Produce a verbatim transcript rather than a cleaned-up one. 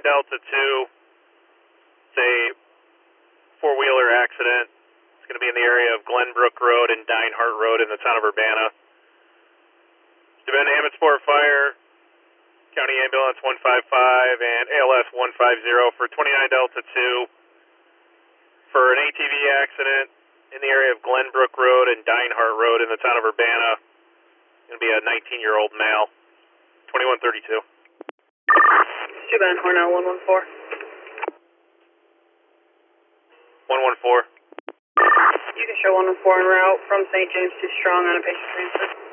twenty-nine Delta two, it's a four-wheeler accident. It's going to be in the area of Glenbrook Road and Dinehart Road in the town of Urbana. There's been Ameetsport Fire, County Ambulance one five five, and A L S one five zero for twenty-nine Delta two for an A T V accident in the area of Glenbrook Road and Dinehart Road in the town of Urbana. It's going to be a nineteen-year-old male, twenty-one thirty-two. two Ben Hornell one one four. one one four. You can show one one four en route from Saint James to Strong on a patient transfer.